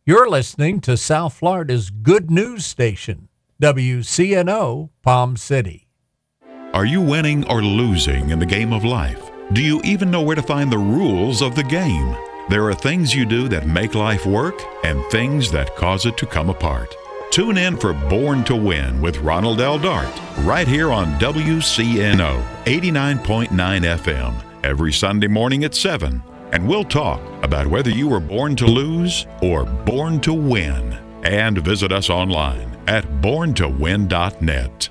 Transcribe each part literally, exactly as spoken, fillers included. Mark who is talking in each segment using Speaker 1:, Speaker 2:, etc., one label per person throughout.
Speaker 1: You're listening to South Florida's good news station, W C N O Palm City.
Speaker 2: Are you winning or losing in the game of life? Do you even know where to find the rules of the game? There are things you do that make life work and things that cause it to come apart. Tune in for Born to Win with Ronald L. Dart, right here on W C N O eighty-nine point nine F M, every Sunday morning at seven. And we'll talk about whether you were born to lose or born to win. And visit us online at born to win dot net.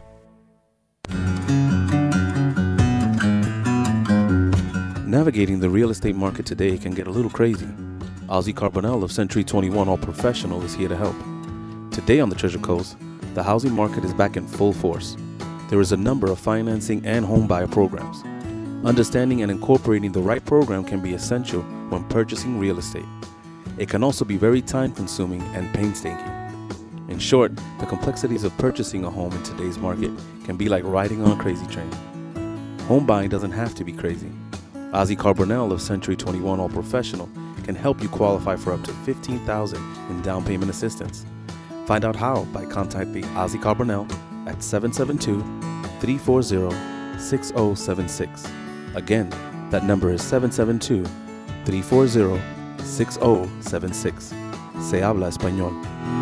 Speaker 3: Navigating the real estate market today can get a little crazy. Ozzy Carbonell of Century twenty-one All Professional is here to help. Today on the Treasure Coast, the housing market is back in full force. There is a number of financing and home buyer programs. Understanding and incorporating the right program can be essential when purchasing real estate. It can also be very time-consuming and painstaking. In short, the complexities of purchasing a home in today's market can be like riding on a crazy train. Home buying doesn't have to be crazy. Ozzy Carbonell of Century twenty-one All Professional can help you qualify for up to fifteen thousand dollars in down payment assistance. Find out how by contacting Ozzy Carbonell at seven seven two, three four zero, six zero seven six. Again, that number is seven seven two, three four zero, six zero seven six. Se habla español.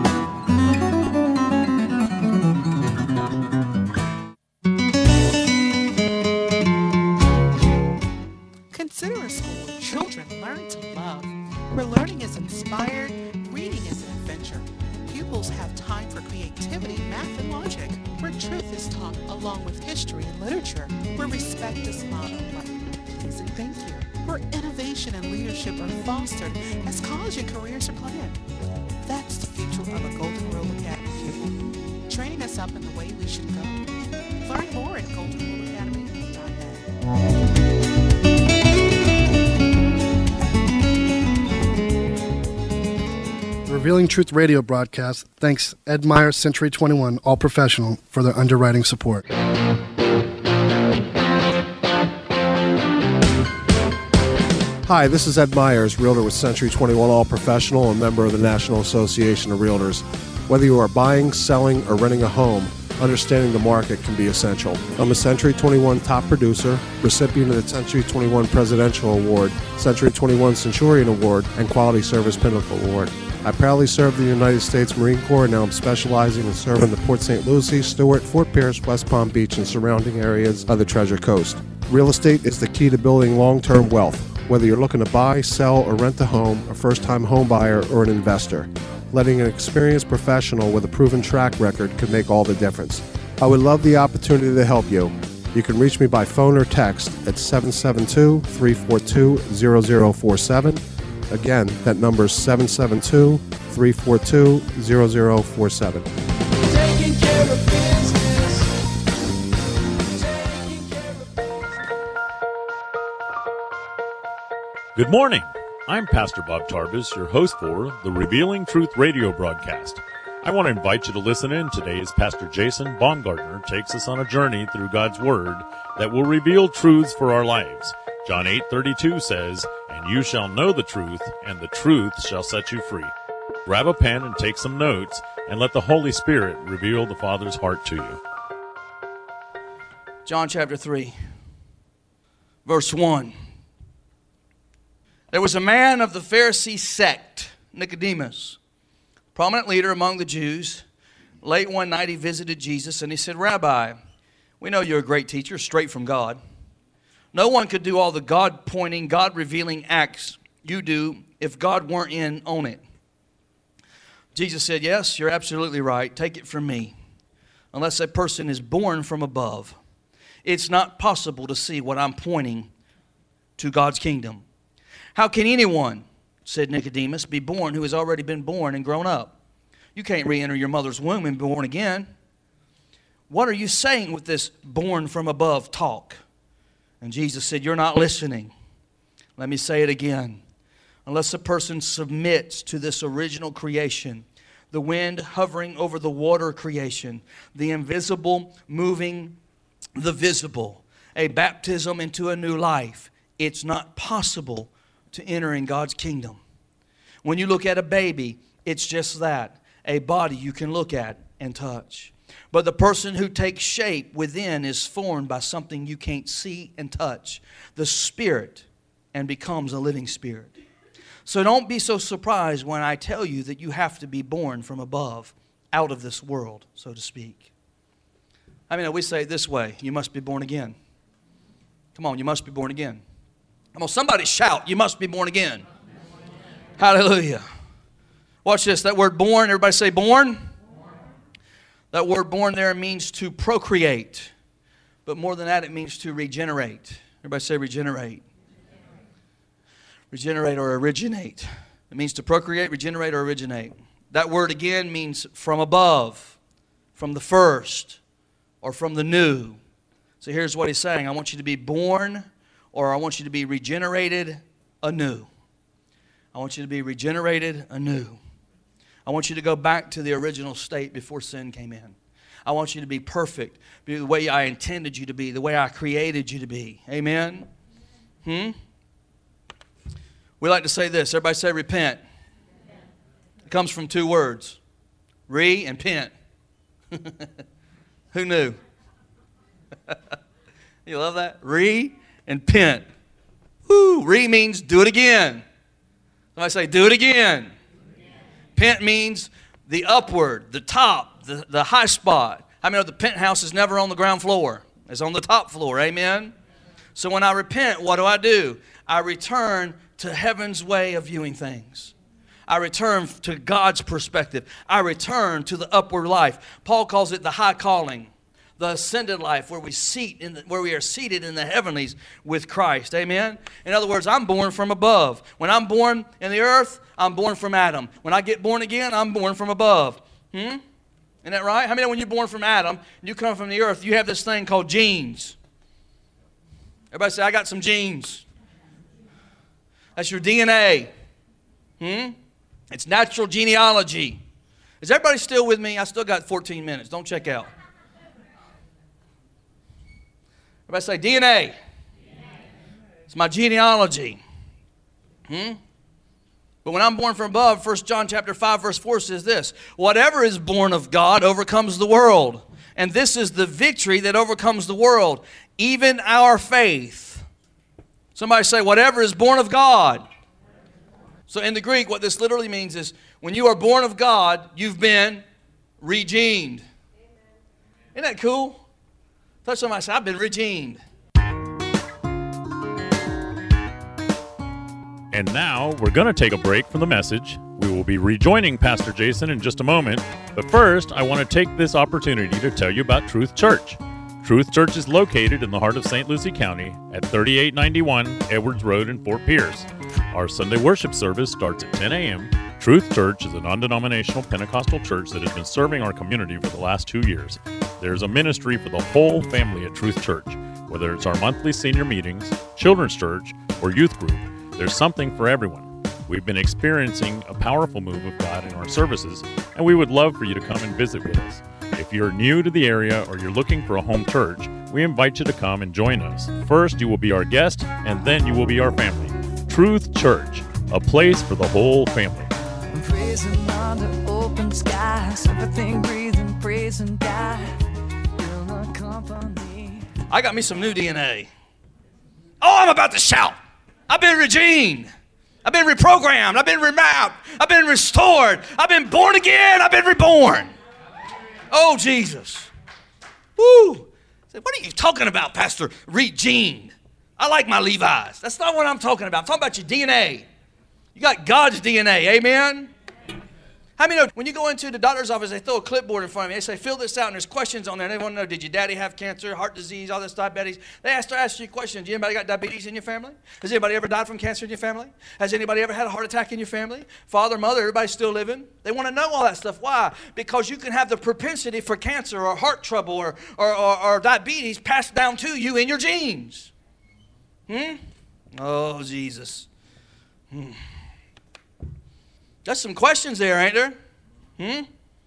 Speaker 4: Consider a school where children learn to love, where learning is inspired, reading is an adventure. Pupils have time for creativity, math, and logic, where truth is taught along with history and literature, where respect is modeled like please and thank you, where innovation and leadership are fostered as college and careers are planned. That's the future of a Golden Rule Academy, training us up in the way we should go. Learn more at golden rule academy dot net.
Speaker 5: Revealing Truth Radio broadcast thanks Ed Meyer, Century twenty-one All Professional for their underwriting support.
Speaker 6: Hi, this is Ed Myers, Realtor with Century twenty-one All Professional and member of the National Association of Realtors. Whether you are buying, selling, or renting a home, understanding the market can be essential. I'm a Century twenty-one top producer, recipient of the Century twenty-one Presidential Award, Century twenty-one Centurion Award, and Quality Service Pinnacle Award. I proudly served the United States Marine Corps, and now I'm specializing in serving the Port Saint Lucie, Stewart, Fort Pierce, West Palm Beach, and surrounding areas of the Treasure Coast. Real estate is the key to building long-term wealth, whether you're looking to buy, sell, or rent a home, a first-time home buyer, or an investor. Letting an experienced professional with a proven track record can make all the difference. I would love the opportunity to help you. You can reach me by phone or text at seven seven two, three four two, zero zero four seven. Again, that number is seven seven two, three four two, zero zero four seven.
Speaker 7: Taking care of business. Taking care of
Speaker 8: Good morning. I'm Pastor Bob Tarbus, your host for the Revealing Truth radio broadcast. I want to invite you to listen in today as Pastor Jason Baumgartner takes us on a journey through God's Word that will reveal truths for our lives. John eight thirty-two says, "And you shall know the truth, and the truth shall set you free." Grab a pen and take some notes, and let the Holy Spirit reveal the Father's heart to you.
Speaker 9: John chapter three, verse one. There was a man of the Pharisee sect, Nicodemus, prominent leader among the Jews. Late one night he visited Jesus and he said, "Rabbi, we know you're a great teacher, straight from God. No one could do all the God-pointing, God-revealing acts you do if God weren't in on it." Jesus said, "Yes, you're absolutely right. Take it from me. Unless a person is born from above, it's not possible to see what I'm pointing to, God's kingdom. How can anyone," said Nicodemus, "be born who has already been born and grown up? You can't re-enter your mother's womb and be born again. What are you saying with this born from above talk?" And Jesus said, "You're not listening. Let me say it again. Unless a person submits to this original creation, the wind hovering over the water creation, the invisible moving the visible, a baptism into a new life, it's not possible to enter in God's kingdom. When you look at a baby, It's just that, a body you can look at and touch. But the person who takes shape within is formed by something you can't see and touch, the Spirit, and becomes a living spirit. So don't be so surprised when I tell you that you have to be born from above, out of this world, so to speak. I mean, we say it this way, you must be born again. Come on, you must be born again. Come on, somebody shout, you must be born again. Hallelujah. Watch this, that word born, everybody say born. Born. That word born there means to procreate. But more than that, it means to regenerate. Everybody say regenerate. Regenerate or originate. It means to procreate, regenerate, or originate. That word again means from above, from the first, or from the new. So here's what he's saying. I want you to be born, or I want you to be regenerated anew. I want you to be regenerated anew. I want you to go back to the original state before sin came in. I want you to be perfect, be the way I intended you to be, the way I created you to be. Amen? Hmm? We like to say this. Everybody say repent. It comes from two words. Re and pent. Who knew? You love that? Re and pent. Woo! Re means do it again. Somebody say do it again. Pent means the upward, the top, the, the high spot. I mean, the penthouse is never on the ground floor. It's on the top floor. Amen? So when I repent, what do I do? I return to heaven's way of viewing things. I return to God's perspective. I return to the upward life. Paul calls it the high calling, the ascended life, where we seat in the, where we are seated in the heavenlies with Christ. Amen? In other words, I'm born from above. When I'm born in the earth, I'm born from Adam. When I get born again, I'm born from above. Hmm? Isn't that right? How many know when you're born from Adam, and you come from the earth, you have this thing called genes? Everybody say, I got some genes. That's your D N A. Hmm? It's natural genealogy. Is everybody still with me? I still got fourteen minutes. Don't check out. Everybody say D N A. D N A. It's my genealogy. Hmm? But when I'm born from above, First John chapter five, verse four says this, whatever is born of God overcomes the world. And this is the victory that overcomes the world, even our faith. Somebody say, whatever is born of God. So in the Greek, what this literally means is, when you are born of God, you've been regened. Isn't that cool? Touch somebody and say, I've been regened.
Speaker 8: And now we're going to take a break from the message. We will be rejoining Pastor Jason in just a moment. But first, I want to take this opportunity to tell you about Truth Church. Truth Church is located in the heart of Saint Lucie County at thirty-eight ninety-one Edwards Road in Fort Pierce. Our Sunday worship service starts at ten a.m. Truth Church is a non-denominational Pentecostal church that has been serving our community for the last two years. There's a ministry for the whole family at Truth Church. Whether it's our monthly senior meetings, children's church, or youth group, there's something for everyone. We've been experiencing a powerful move of God in our services, and we would love for you to come and visit with us. If you're new to the area or you're looking for a home church, we invite you to come and join us. First, you will be our guest, and then you will be our family. Truth Church, a place for the whole family.
Speaker 7: I'm praising under open skies, everything breathing, praising God. You'll accompany.
Speaker 9: I got me some new D N A. Oh, I'm about to shout. I've been regened. I've been reprogrammed. I've been remapped. I've been restored. I've been born again. I've been reborn. Oh, Jesus. Woo. What are you talking about, Pastor? Regened. I like my Levi's. That's not what I'm talking about. I'm talking about your D N A. You got God's D N A. Amen? How many know when you go into the doctor's office, they throw a clipboard in front of me. They say, fill this out, and there's questions on there. They want to know, did your daddy have cancer, heart disease, all this diabetes? They ask, start asking you questions. Anybody got diabetes in your family? Has anybody ever died from cancer in your family? Has anybody ever had a heart attack in your family? Father, mother, everybody's still living? They want to know all that stuff. Why? Because you can have the propensity for cancer or heart trouble or, or, or, or diabetes passed down to you in your genes. Hmm? Oh, Jesus. Hmm. There's some questions there, ain't there? Hmm?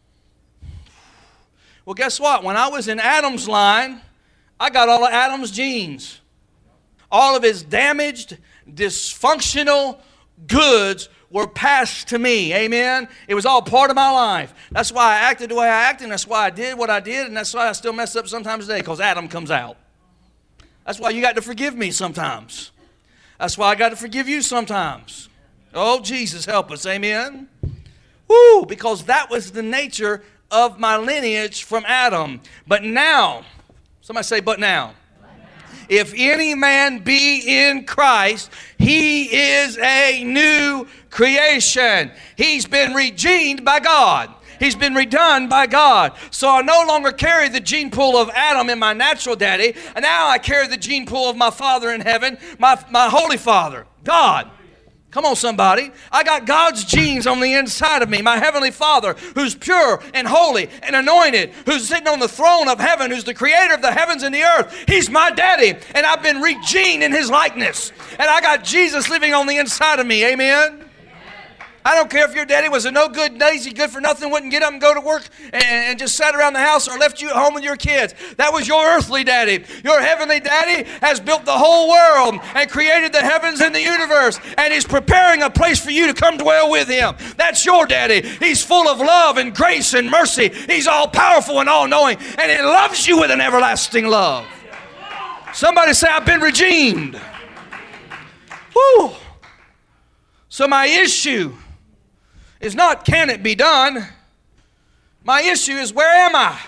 Speaker 9: Well, guess what? When I was in Adam's line, I got all of Adam's genes. All of his damaged, dysfunctional goods were passed to me. Amen? It was all part of my life. That's why I acted the way I acted, and that's why I did what I did, and that's why I still mess up sometimes today, because Adam comes out. That's why you got to forgive me sometimes. That's why I got to forgive you sometimes. Oh, Jesus, help us. Amen? Woo! Because that was the nature of my lineage from Adam. But now, somebody say, but now. If any man be in Christ, he is a new creation. He's been redeemed by God. He's been redone by God. So I no longer carry the gene pool of Adam in my natural daddy. And now I carry the gene pool of my Father in heaven, my, my Holy Father, God. Come on, somebody. I got God's genes on the inside of me. My Heavenly Father, who's pure and holy and anointed, who's sitting on the throne of heaven, who's the creator of the heavens and the earth. He's my daddy, and I've been regened in His likeness. And I got Jesus living on the inside of me. Amen? I don't care if your daddy was a no good, lazy, good for nothing, wouldn't get up and go to work and, and just sat around the house or left you at home with your kids. That was your earthly daddy. Your heavenly daddy has built the whole world and created the heavens and the universe, and He's preparing a place for you to come dwell with Him. That's your daddy. He's full of love and grace and mercy. He's all powerful and all knowing, and He loves you with an everlasting love. Somebody say, I've been redeemed. Woo! So my issue is not, can it be done? My issue is, where am I?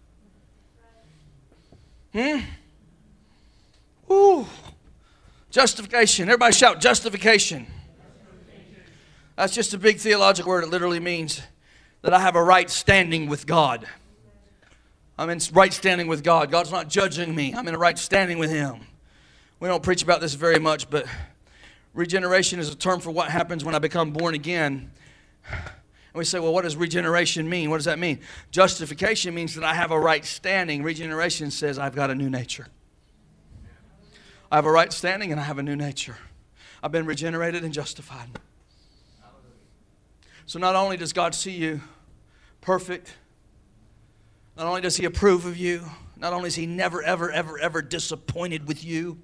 Speaker 9: Hmm? Woo. Justification. Everybody shout, justification. That's just a big theological word. It literally means that I have a right standing with God. I'm in right standing with God. God's not judging me. I'm in a right standing with Him. We don't preach about this very much, but regeneration is a term for what happens when I become born again. And we say, well, what does regeneration mean? What does that mean? Justification means that I have a right standing. Regeneration says I've got a new nature. I have a right standing and I have a new nature. I've been regenerated and justified. So not only does God see you perfect, not only does He approve of you, not only is He never, ever, ever, ever disappointed with you,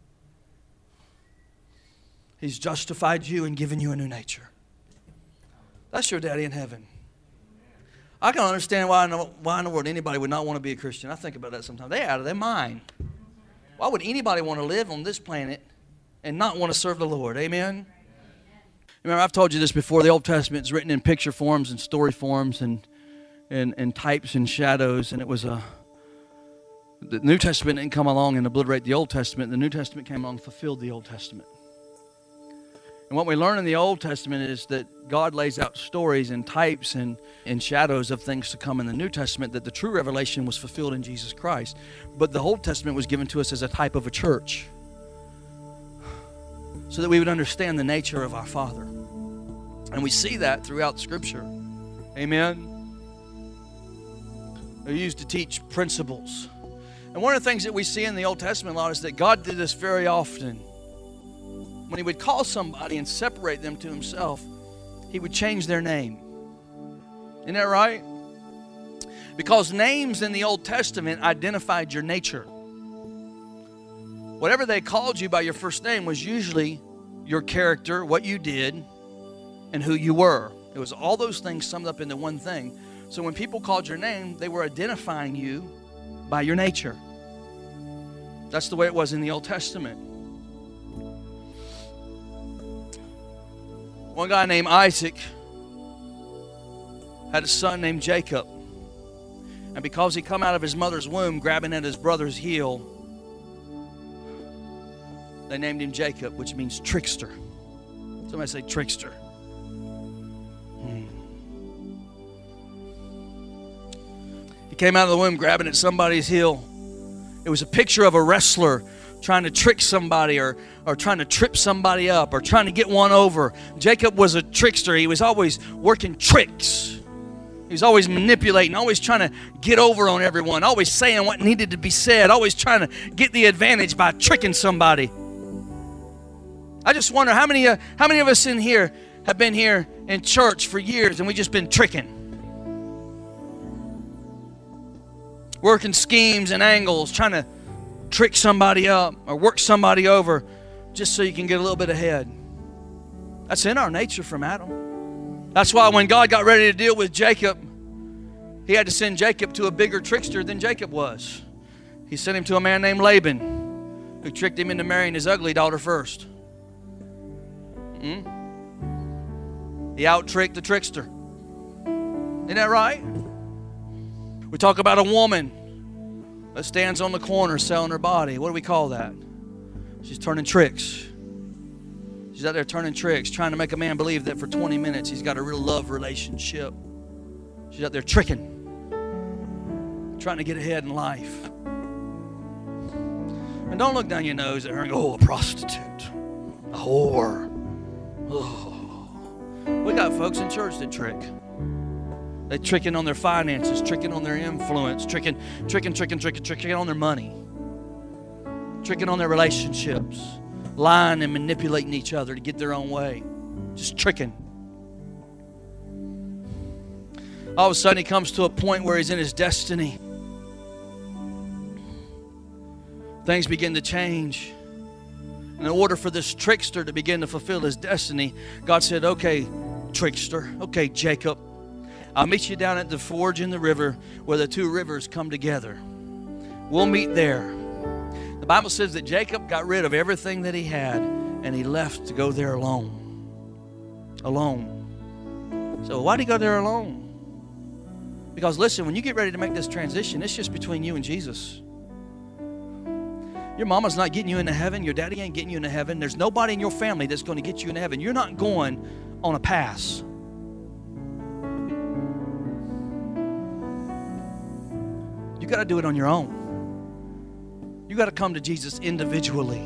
Speaker 9: He's justified you and given you a new nature. That's your daddy in heaven. I can understand why in, the, why in the world anybody would not want to be a Christian. I think about that sometimes. They're out of their mind. Why would anybody want to live on this planet and not want to serve the Lord? Amen? Remember, I've told you this before. The Old Testament is written in picture forms and story forms and, and, and types and shadows. And it was a... The New Testament didn't come along and obliterate the Old Testament. The New Testament came along and fulfilled the Old Testament. And what we learn in the Old Testament is that God lays out stories and types and, and shadows of things to come in the New Testament, that the true revelation was fulfilled in Jesus Christ. But the Old Testament was given to us as a type of a church, so that we would understand the nature of our Father. And we see that throughout Scripture. Amen? They're used to teach principles. And one of the things that we see in the Old Testament a lot is that God did this very often. When He would call somebody and separate them to Himself, He would change their name. Isn't that right? Because names in the Old Testament identified your nature. Whatever they called you by your first name was usually your character, what you did, and who you were. It was all those things summed up into one thing. So when people called your name, they were identifying you by your nature. That's the way it was in the Old Testament. One guy named Isaac had a son named Jacob. And because he come out of his mother's womb grabbing at his brother's heel, they named him Jacob, which means trickster. Somebody say trickster. Hmm. He came out of the womb grabbing at somebody's heel. It was a picture of a wrestler trying to trick somebody or, or trying to trip somebody up or trying to get one over. Jacob was a trickster. He was always working tricks. He was always manipulating, always trying to get over on everyone, always saying what needed to be said, always trying to get the advantage by tricking somebody. I just wonder how many, uh, how many of us in here have been here in church for years and we just been tricking. Working schemes and angles, trying to trick somebody up or work somebody over just so you can get a little bit ahead. That's in our nature from Adam. That's why when God got ready to deal with Jacob, He had to send Jacob to a bigger trickster than Jacob was. He sent him to a man named Laban, who tricked him into marrying his ugly daughter first. Mm-hmm. He out-tricked the trickster. Isn't that right? We talk about a woman that stands on the corner selling her body. What do we call that? She's turning tricks. She's out there turning tricks, trying to make a man believe that for twenty minutes he's got a real love relationship. She's out there tricking, trying to get ahead in life. And don't look down your nose at her and go, oh, a prostitute, a whore. Oh. We got folks in church that trick. They're tricking on their finances, tricking on their influence, tricking, tricking, tricking, tricking, tricking on their money, tricking on their relationships, lying and manipulating each other to get their own way. Just tricking. All of a sudden he comes to a point where he's in his destiny. Things begin to change. In order for this trickster to begin to fulfill his destiny, God said, okay, trickster, okay, Jacob, I'll meet you down at the forge in the river where the two rivers come together. We'll meet there. The Bible says that Jacob got rid of everything that he had and he left to go there alone. Alone. So why did he go there alone? Because listen, when you get ready to make this transition, it's just between you and Jesus. Your mama's not getting you into heaven. Your daddy ain't getting you into heaven. There's nobody in your family that's going to get you into heaven. You're not going on a pass. You got to do it on your own. You got to come to Jesus individually.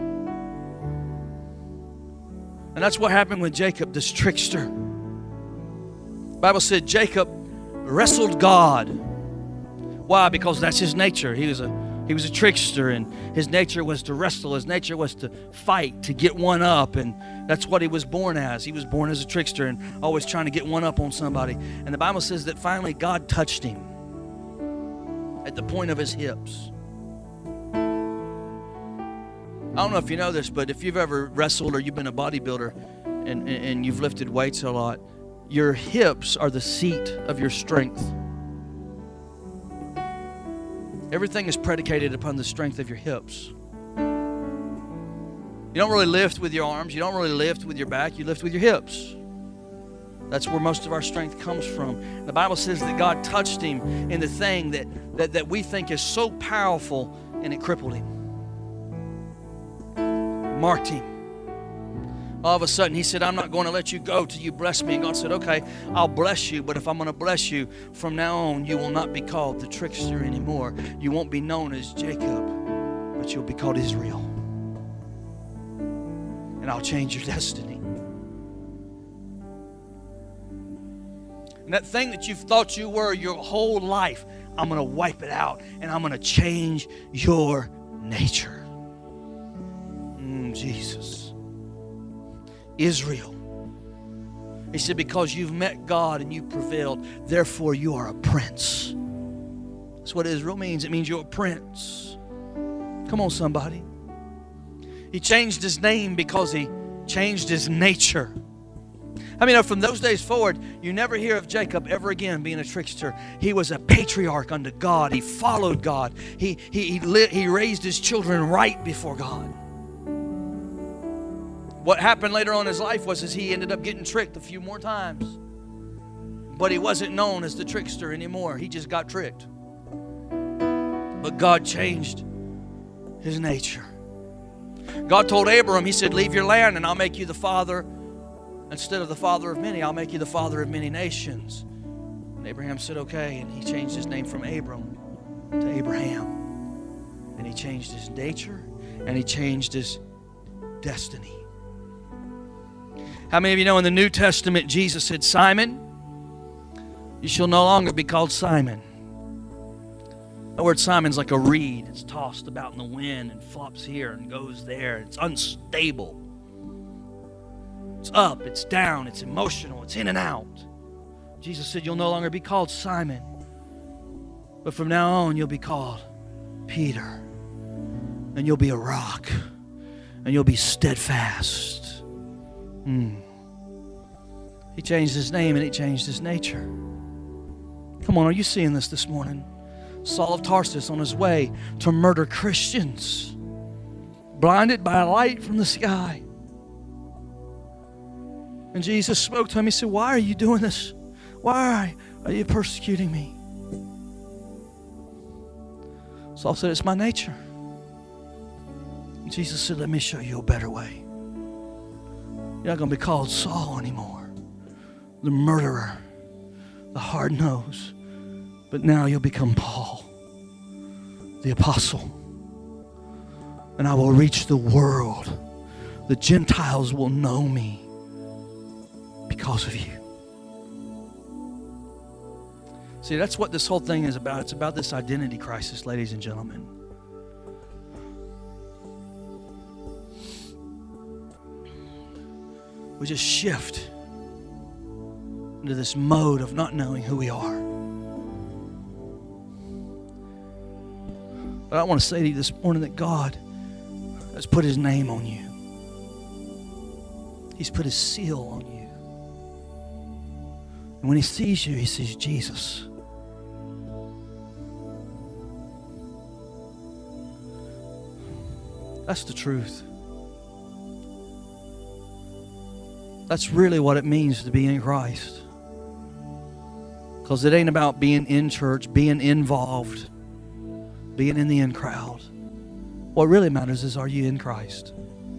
Speaker 9: And that's what happened with Jacob, this trickster. The Bible said Jacob wrestled God. Why? Because that's his nature. He was a he was a trickster, and his nature was to wrestle. His nature was to fight, to get one up, and that's what he was born as. He was born as a trickster and always trying to get one up on somebody. And the Bible says that finally God touched him at the point of his hips. I don't know if you know this, but if you've ever wrestled or you've been a bodybuilder and, and, and you've lifted weights a lot, your hips are the seat of your strength. Everything is predicated upon the strength of your hips. You don't really lift with your arms. You don't really lift with your back. You lift with your hips. That's where most of our strength comes from. The Bible says that God touched him in the thing that, that, that we think is so powerful, and it crippled him. Marked him. All of a sudden, he said, I'm not going to let you go till you bless me. And God said, okay, I'll bless you, but if I'm going to bless you, from now on, you will not be called the trickster anymore. You won't be known as Jacob, but you'll be called Israel. And I'll change your destiny. And that thing that you've thought you were your whole life, I'm going to wipe it out, and I'm going to change your nature. Mm, Jesus. Israel. He said, because you've met God and you prevailed, therefore you are a prince. That's what Israel means. It means you're a prince. Come on, somebody. He changed his name because he changed his nature. I mean, from those days forward, you never hear of Jacob ever again being a trickster. He was a patriarch unto God. He followed God. He, he, he, lit, he raised his children right before God. What happened later on in his life was is he ended up getting tricked a few more times. But he wasn't known as the trickster anymore. He just got tricked. But God changed his nature. God told Abram, he said, leave your land and I'll make you the father. Instead of the father of many, I'll make you the father of many nations. And Abraham said, okay. And he changed his name from Abram to Abraham. And he changed his nature and he changed his destiny. How many of you know in the New Testament Jesus said, Simon, you shall no longer be called Simon. The word Simon's like a reed. It's tossed about in the wind and flops here and goes there. It's unstable. It's up, it's down, it's emotional, it's in and out. Jesus said, you'll no longer be called Simon, but from now on you'll be called Peter. And you'll be a rock. And you'll be steadfast. Mm. He changed his name and he changed his nature. Come on, are you seeing this this morning? Saul of Tarsus on his way to murder Christians, blinded by a light from the sky. And Jesus spoke to him. He said, why are you doing this? Why are you persecuting me? Saul said, it's my nature. And Jesus said, let me show you a better way. You're not going to be called Saul anymore, the murderer, the hard nose. But now you'll become Paul, the apostle. And I will reach the world. The Gentiles will know me because of you. See, that's what this whole thing is about. It's about this identity crisis, ladies and gentlemen. We just shift into this mode of not knowing who we are. But I want to say to you this morning that God has put his name on you. He's put his seal on you. And when he sees you, he sees Jesus. That's the truth. That's really what it means to be in Christ. Because it ain't about being in church, being involved, being in the in crowd. What really matters is, are you in Christ?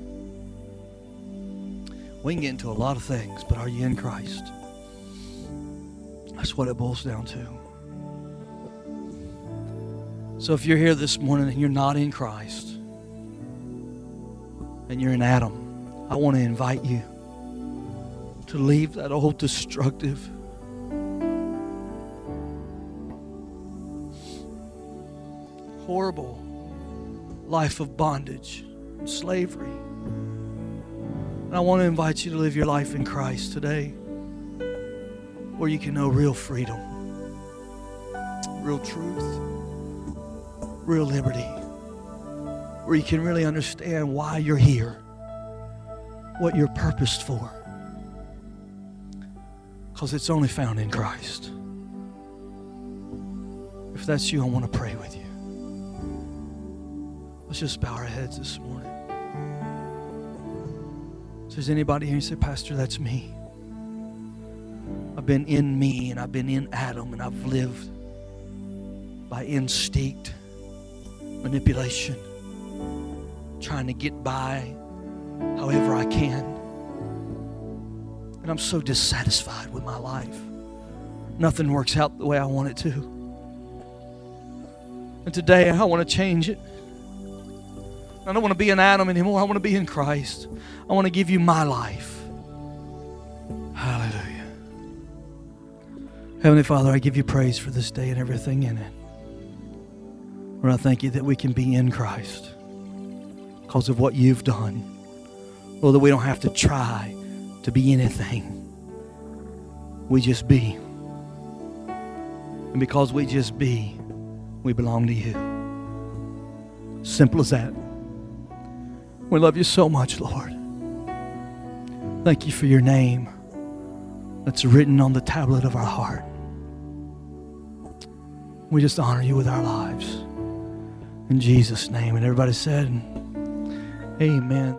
Speaker 9: We can get into a lot of things, but are you in Christ? That's what it boils down to. So if you're here this morning and you're not in Christ, and you're in Adam, I want to invite you to leave that old destructive, horrible life of bondage and slavery. And I want to invite you to live your life in Christ today, where you can know real freedom, real truth, real liberty, where you can really understand why you're here, what you're purposed for. Because it's only found in Christ. If that's you, I want to pray with you. Let's just bow our heads this morning. If there's anybody here and say, Pastor, that's me. I've been in me and I've been in Adam and I've lived by instinct, manipulation, trying to get by however I can. And I'm so dissatisfied with my life. Nothing works out the way I want it to. And today I want to change it. I don't want to be an Adam anymore. I want to be in Christ. I want to give you my life. Hallelujah. Heavenly Father, I give you praise for this day and everything in it. Lord, I thank you that we can be in Christ because of what you've done. Lord, that we don't have to try to be anything. We just be. And because we just be, we belong to you. Simple as that. We love you so much, Lord. Thank you for your name that's written on the tablet of our heart. We just honor you with our lives. In Jesus' name. And everybody said, amen.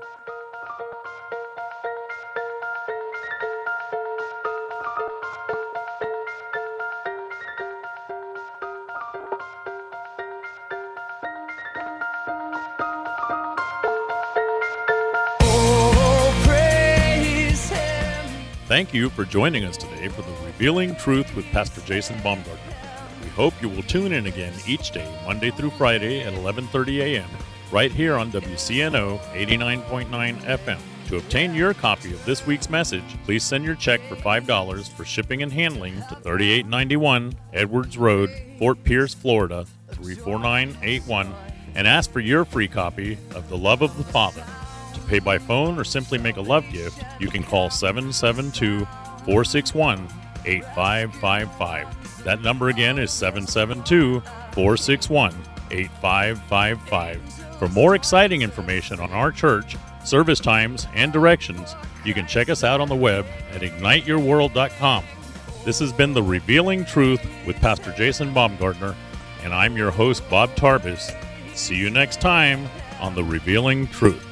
Speaker 8: Thank you for joining us today for the Revealing Truth with Pastor Jason Baumgartner. We hope you will tune in again each day, Monday through Friday at eleven thirty a.m., right here on W C N O eighty-nine point nine F M. To obtain your copy of this week's message, please send your check for five dollars for shipping and handling to thirty-eight ninety-one Edwards Road, Fort Pierce, Florida, three four nine eight one, and ask for your free copy of The Love of the Father. To pay by phone or simply make a love gift, you can call seven seven two, four six one, eight five five five. That number again is seven seven two, four six one, eight five five five. For more exciting information on our church, service times, and directions, you can check us out on the web at ignite your world dot com. This has been The Revealing Truth with Pastor Jason Baumgartner, and I'm your host, Bob Tarbis. See you next time on The Revealing Truth.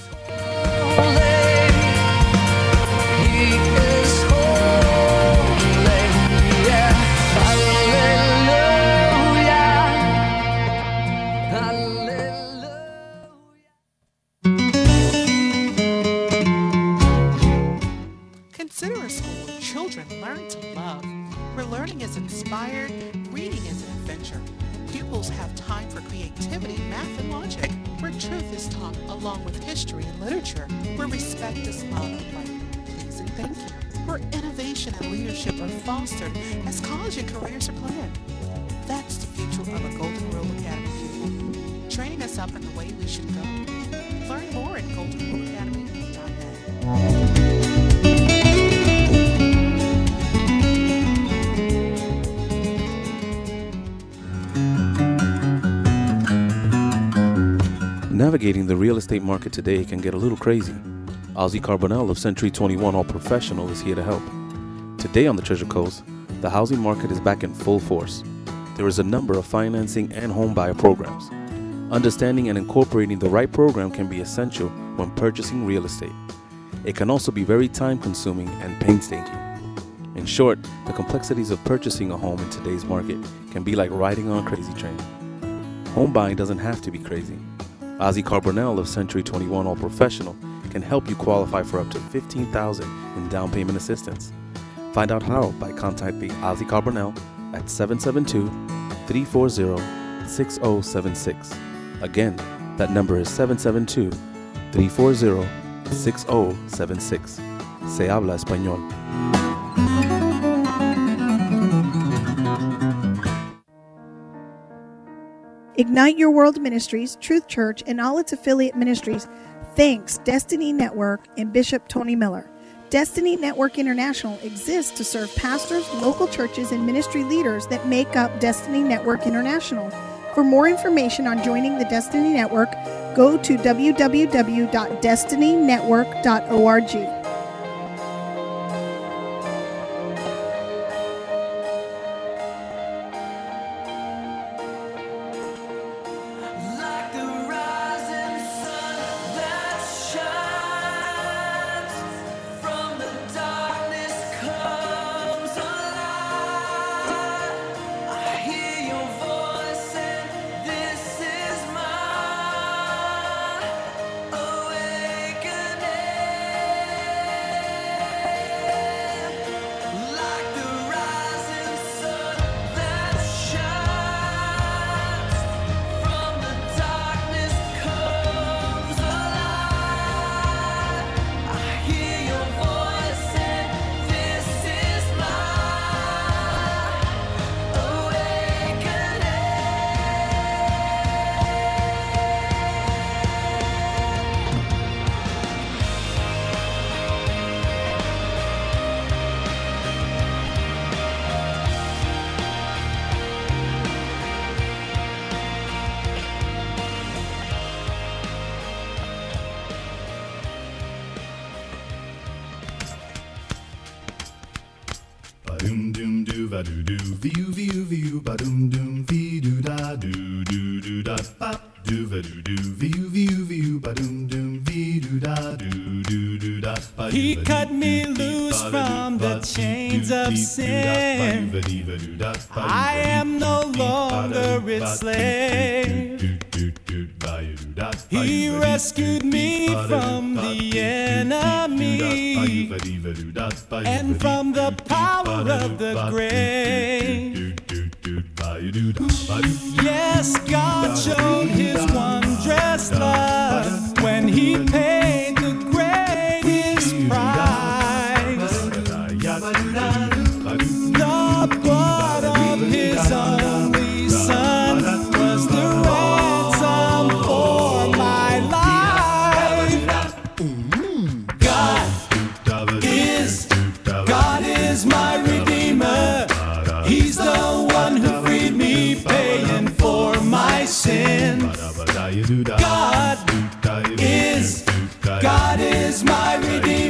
Speaker 4: Consider a school where children learn to love, where learning is inspired, reading is an adventure. Pupils have time for creativity, math, and logic, where truth is taught along with history and literature, where respect is modeled by please and thank you, where innovation and leadership are fostered as college and careers are planned. That's the future of a Golden Rule Academy, training us up in the way we should go. Learn more at golden rule academy dot net.
Speaker 3: Navigating the real estate market today can get a little crazy. Ozzy Carbonell of Century twenty-one All Professional is here to help. Today on the Treasure Coast, the housing market is back in full force. There is a number of financing and home buyer programs. Understanding and incorporating the right program can be essential when purchasing real estate. It can also be very time-consuming and painstaking. In short, the complexities of purchasing a home in today's market can be like riding on a crazy train. Home buying doesn't have to be crazy. Ozzy Carbonell of Century twenty-one All Professional can help you qualify for up to fifteen thousand dollars in down payment assistance. Find out how by contacting Ozzy Carbonell at seven seven two, three four zero, six zero seven six. Again, that number is seven seven two, three four zero, six zero seven six. Se habla español.
Speaker 10: Ignite Your World Ministries, Truth Church, and all its affiliate ministries thanks Destiny Network and Bishop Tony Miller. Destiny Network International exists to serve pastors, local churches, and ministry leaders that make up Destiny Network International. For more information on joining the Destiny Network, go to w w w dot destiny network dot org.
Speaker 11: Doom doom doo va doo doo view view view ba doom doom vee doo da doo doo doo da ba doo va doo doo view view view ba doom doom vee doo da doo doo doo da.
Speaker 12: He cut me loose from the chains of sin. I am no longer its slave. He rescued me from the enemy and from the power of the grave. Yes, God showed his wondrous love when he paid